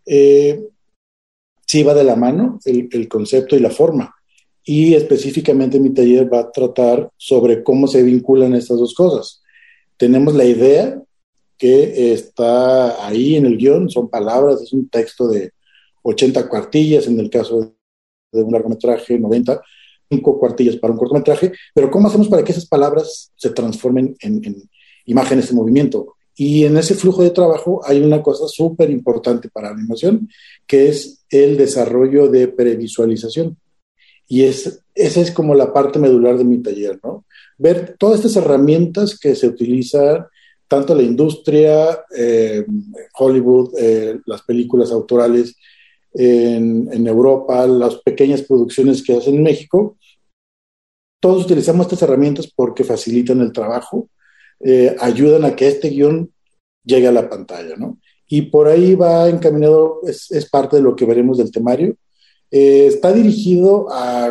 sí va de la mano el concepto y la forma. Y específicamente mi taller va a tratar sobre cómo se vinculan estas dos cosas. Tenemos la idea que está ahí en el guión, son palabras, es un texto de 80 cuartillas, en el caso de un largometraje, 90, 5 cuartillas para un cortometraje, pero ¿cómo hacemos para que esas palabras se transformen en imágenes en movimiento? Y en ese flujo de trabajo hay una cosa súper importante para la animación, que es el desarrollo de previsualización. Y esa es como la parte medular de mi taller, ¿no? Ver todas estas herramientas que se utilizan, tanto la industria, Hollywood, las películas autorales en Europa, las pequeñas producciones que hacen en México. Todos utilizamos estas herramientas porque facilitan el trabajo, ayudan a que este guión llegue a la pantalla, ¿no? Y por ahí va encaminado, es parte de lo que veremos del temario. Está dirigido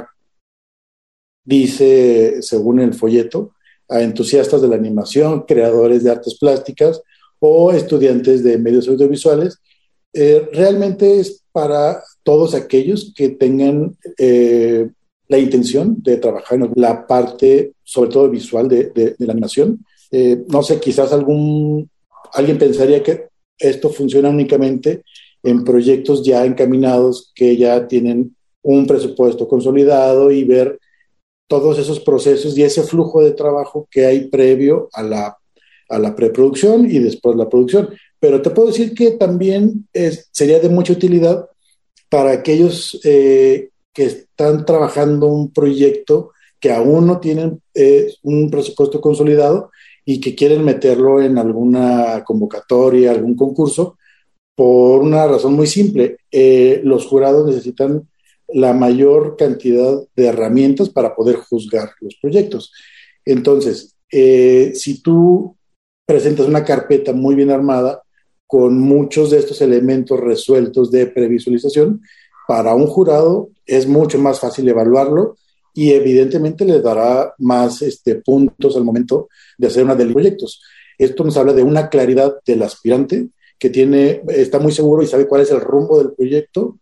dice, según el folleto, a entusiastas de la animación, creadores de artes plásticas o estudiantes de medios audiovisuales. Realmente es para todos aquellos que tengan la intención de trabajar en la parte, sobre todo visual, de la animación. No sé, quizás alguien pensaría que esto funciona únicamente en proyectos ya encaminados que ya tienen un presupuesto consolidado y ver todos esos procesos y ese flujo de trabajo que hay previo a la preproducción y después la producción. Pero te puedo decir que también sería de mucha utilidad para aquellos que están trabajando un proyecto que aún no tienen un presupuesto consolidado y que quieren meterlo en alguna convocatoria, algún concurso, por una razón muy simple. Los jurados necesitan la mayor cantidad de herramientas para poder juzgar los proyectos. Entonces, si tú presentas una carpeta muy bien armada, con muchos de estos elementos resueltos de previsualización, para un jurado es mucho más fácil evaluarlo y evidentemente le dará más puntos al momento de hacer una de los proyectos. Esto nos habla de una claridad del aspirante que está muy seguro y sabe cuál es el rumbo del proyecto,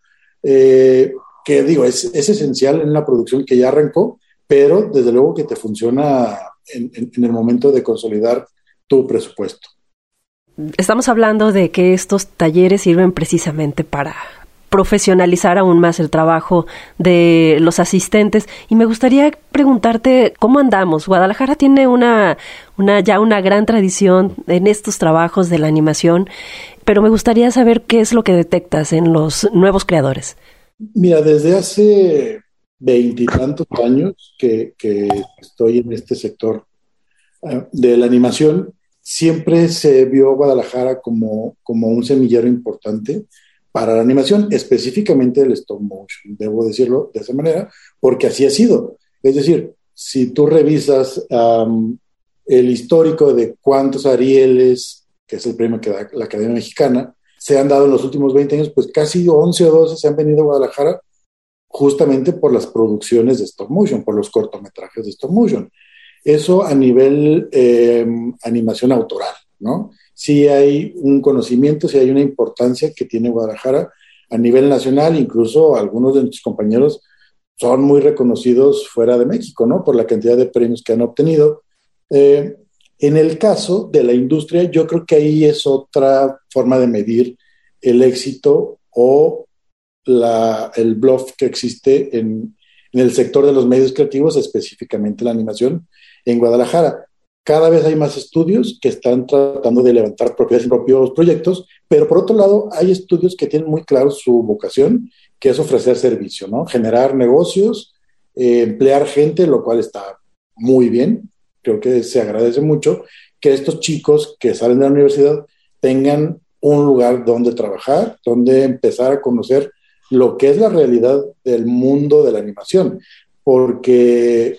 que digo, es esencial en una producción que ya arrancó, pero desde luego que te funciona en el momento de consolidar tu presupuesto. Estamos hablando de que estos talleres sirven precisamente para profesionalizar aún más el trabajo de los asistentes, y me gustaría preguntarte cómo andamos. Guadalajara tiene ya una gran tradición en estos trabajos de la animación, pero me gustaría saber qué es lo que detectas en los nuevos creadores. Mira, desde hace 20 y tantos años que estoy en este sector de la animación, siempre se vio Guadalajara como un semillero importante para la animación, específicamente el stop motion, debo decirlo de esa manera, porque así ha sido. Es decir, si tú revisas el histórico de cuántos Arieles, que es el premio que da la Academia Mexicana, se han dado en los últimos 20 años, pues casi 11 o 12 se han venido a Guadalajara justamente por las producciones de stop motion, por los cortometrajes de stop motion. Eso a nivel animación autoral, ¿no? Sí hay un conocimiento, sí hay una importancia que tiene Guadalajara a nivel nacional, incluso algunos de nuestros compañeros son muy reconocidos fuera de México, ¿no? Por la cantidad de premios que han obtenido. En el caso de la industria, yo creo que ahí es otra forma de medir el éxito o el bluff que existe en el sector de los medios creativos, específicamente la animación en Guadalajara. Cada vez hay más estudios que están tratando de levantar propiedades y propios proyectos, pero por otro lado hay estudios que tienen muy claro su vocación, que es ofrecer servicio, ¿no? Generar negocios, emplear gente, lo cual está muy bien. Creo que se agradece mucho que estos chicos que salen de la universidad tengan un lugar donde trabajar, donde empezar a conocer lo que es la realidad del mundo de la animación, porque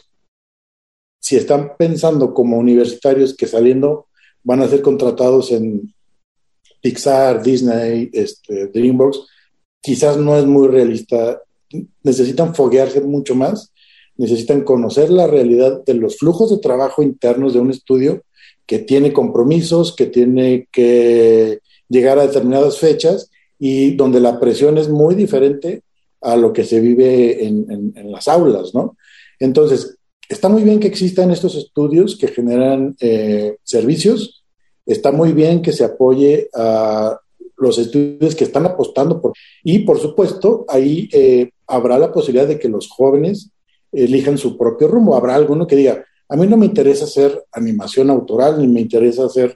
si están pensando como universitarios que saliendo van a ser contratados en Pixar, Disney, DreamWorks, quizás no es muy realista. Necesitan foguearse mucho más, necesitan conocer la realidad de los flujos de trabajo internos de un estudio que tiene compromisos, que tiene que llegar a determinadas fechas y donde la presión es muy diferente a lo que se vive en las aulas, ¿no? Entonces, está muy bien que existan estos estudios que generan servicios, está muy bien que se apoye a los estudios que están apostando y por supuesto ahí habrá la posibilidad de que los jóvenes elijan su propio rumbo. Habrá alguno que diga, a mí no me interesa hacer animación autoral, ni me interesa hacer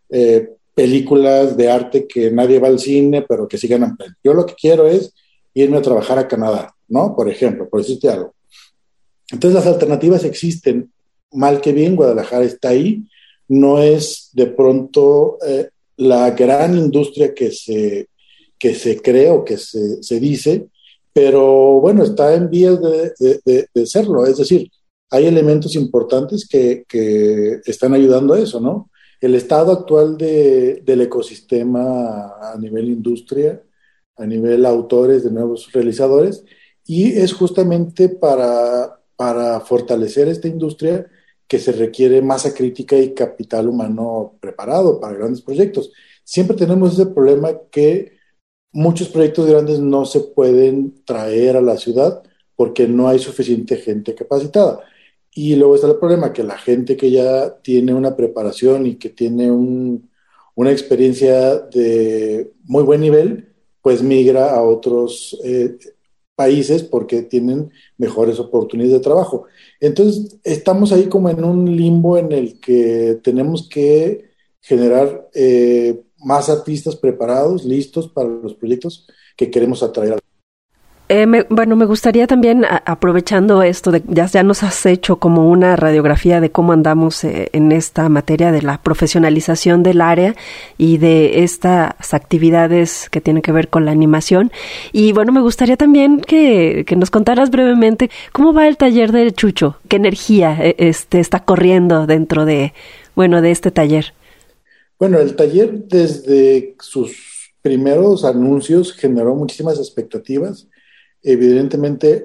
películas de arte que nadie va al cine, pero que sigan en pleno. Yo lo que quiero es irme a trabajar a Canadá, ¿no? Por ejemplo, por decirte algo. Entonces las alternativas existen, mal que bien, Guadalajara está ahí, no es de pronto la gran industria que se cree o que se dice, pero bueno, está en vías de serlo, es decir, hay elementos importantes que están ayudando a eso, ¿no? El estado actual del ecosistema a nivel industria, a nivel autores de nuevos realizadores, y es justamente para fortalecer esta industria que se requiere masa crítica y capital humano preparado para grandes proyectos. Siempre tenemos ese problema que muchos proyectos grandes no se pueden traer a la ciudad porque no hay suficiente gente capacitada. Y luego está el problema que la gente que ya tiene una preparación y que tiene una experiencia de muy buen nivel, pues migra a otros países porque tienen mejores oportunidades de trabajo. Entonces, estamos ahí como en un limbo en el que tenemos que generar más artistas preparados, listos para los proyectos que queremos atraer a me gustaría también, aprovechando esto, ya nos has hecho como una radiografía de cómo andamos en esta materia de la profesionalización del área y de estas actividades que tienen que ver con la animación. Y bueno, me gustaría también que nos contaras brevemente cómo va el taller de Chucho, qué energía está corriendo dentro de este taller. Bueno, el taller desde sus primeros anuncios generó muchísimas expectativas. Evidentemente,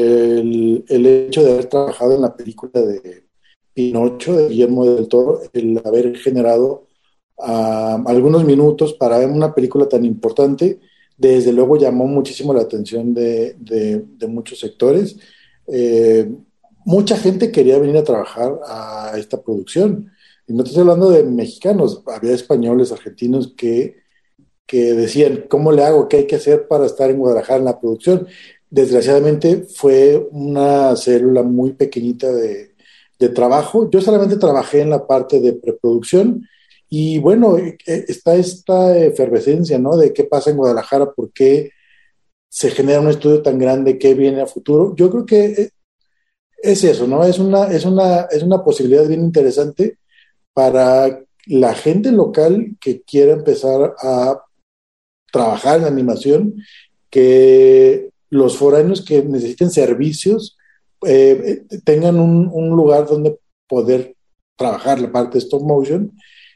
el hecho de haber trabajado en la película de Pinocho, de Guillermo del Toro, el haber generado algunos minutos para ver una película tan importante, desde luego llamó muchísimo la atención de muchos sectores. Eh, Mucha gente quería venir a trabajar a esta producción. Y no estoy hablando de mexicanos, había españoles, argentinos que decían, ¿cómo le hago? ¿Qué hay que hacer para estar en Guadalajara en la producción? Desgraciadamente fue una célula muy pequeñita de trabajo. Yo solamente trabajé en la parte de preproducción y bueno, está esta efervescencia, ¿no? De qué pasa en Guadalajara, por qué se genera un estudio tan grande, qué viene a futuro. Yo creo que es eso, ¿no? Es una posibilidad bien interesante para la gente local que quiera empezar a trabajar en animación, que los foráneos que necesiten servicios tengan un lugar donde poder trabajar la parte de stop motion.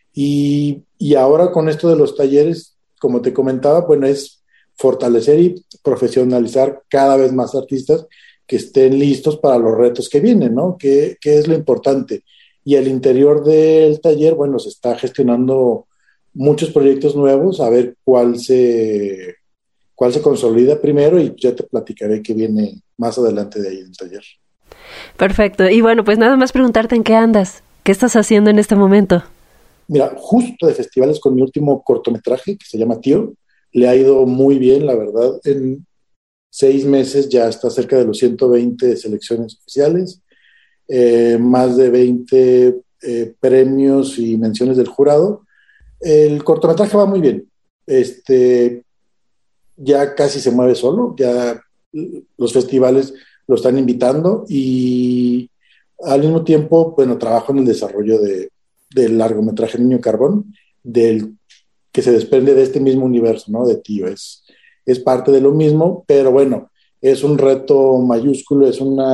Y ahora con esto de los talleres, como te comentaba, bueno, es fortalecer y profesionalizar cada vez más artistas que estén listos para los retos que vienen, ¿no? Que es lo importante. Y al interior del taller, bueno, se está gestionando muchos proyectos nuevos, a ver cuál se consolida primero y ya te platicaré qué viene más adelante de ahí en el taller. Perfecto. Y bueno, pues nada más preguntarte en qué andas, qué estás haciendo en este momento. Mira, justo de festivales con mi último cortometraje, que se llama Tío, le ha ido muy bien, la verdad. En 6 meses ya está cerca de los 120 selecciones oficiales, más de 20 premios y menciones del jurado. El cortometraje va muy bien. Ya casi se mueve solo, ya los festivales lo están invitando y al mismo tiempo, bueno, trabajo en el desarrollo del largometraje Niño Carbón, que se desprende de este mismo universo, ¿no? De Tío. Es parte de lo mismo, pero bueno, es un reto mayúsculo, es un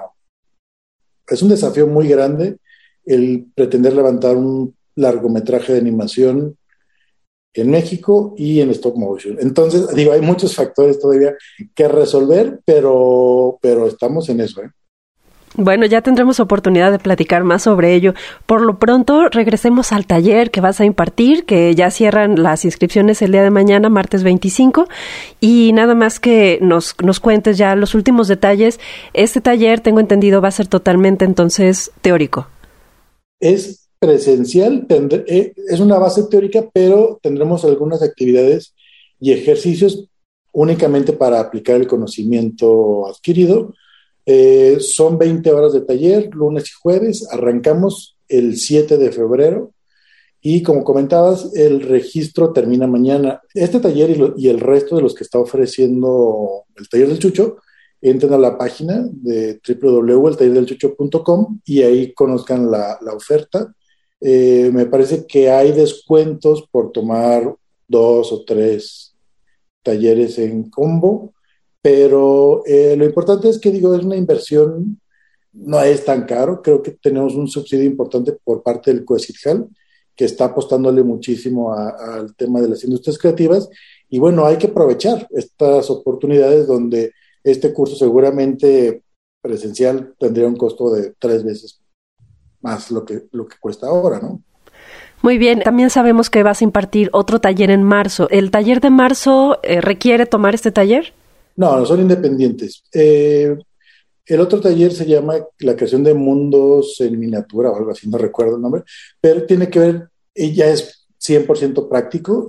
desafío muy grande el pretender levantar un largometraje de animación en México y en stop motion. Entonces, digo, hay muchos factores todavía que resolver, pero estamos en eso, ¿eh? Bueno, ya tendremos oportunidad de platicar más sobre ello. Por lo pronto, regresemos al taller que vas a impartir, que ya cierran las inscripciones el día de mañana, martes 25, y nada más que nos cuentes ya los últimos detalles. Este taller, tengo entendido, va a ser totalmente entonces teórico. Es presencial, es una base teórica, pero tendremos algunas actividades y ejercicios únicamente para aplicar el conocimiento adquirido. Son 20 horas de taller, lunes y jueves. Arrancamos el 7 de febrero y como comentabas, el registro termina mañana. Este taller y el resto de los que está ofreciendo el Taller del Chucho, entren a la página de www.eltallerdelchucho.com y ahí conozcan la oferta. Me parece que hay descuentos por tomar 2 o 3 talleres en combo. Pero lo importante es que, digo, es una inversión, no es tan caro. Creo que tenemos un subsidio importante por parte del COECITJAL, que está apostándole muchísimo al tema de las industrias creativas. Y bueno, hay que aprovechar estas oportunidades donde este curso seguramente presencial tendría un costo de 3 veces más lo que cuesta ahora, ¿no? Muy bien, también sabemos que vas a impartir otro taller en marzo. ¿El taller de marzo requiere tomar este taller? No, son independientes. El otro taller se llama La creación de mundos en miniatura o algo así, no recuerdo el nombre, pero tiene que ver, ya es 100% práctico.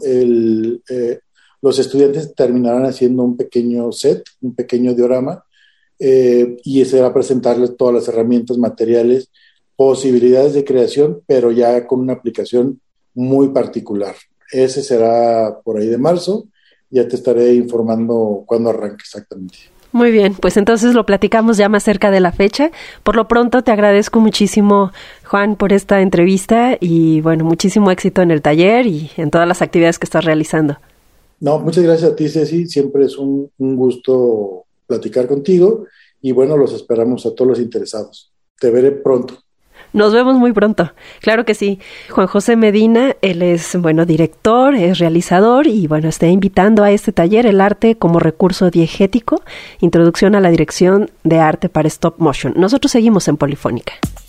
Los estudiantes terminarán haciendo un pequeño set, un pequeño diorama, y se va a presentarles todas las herramientas, materiales, posibilidades de creación, pero ya con una aplicación muy particular. Ese será por ahí de marzo. Ya te estaré informando cuándo arranque exactamente. Muy bien, pues entonces lo platicamos ya más cerca de la fecha. Por lo pronto te agradezco muchísimo, Juan, por esta entrevista y bueno, muchísimo éxito en el taller y en todas las actividades que estás realizando. No, muchas gracias a ti, Ceci. Siempre es un gusto platicar contigo y bueno, los esperamos a todos los interesados. Te veré pronto. Nos vemos muy pronto. Claro que sí. Juan José Medina, él es, director, es realizador y, está invitando a este taller El arte como recurso diegético, introducción a la dirección de arte para stop motion. Nosotros seguimos en Polifónica.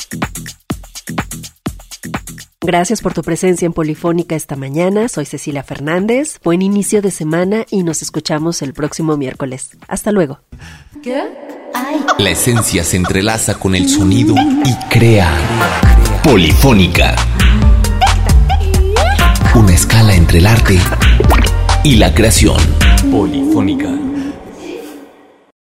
Gracias por tu presencia en Polifónica esta mañana. Soy Cecilia Fernández. Buen inicio de semana y nos escuchamos el próximo miércoles. Hasta luego. ¿Qué? Ay. La esencia se entrelaza con el sonido y crea Polifónica. Una escala entre el arte y la creación. Polifónica.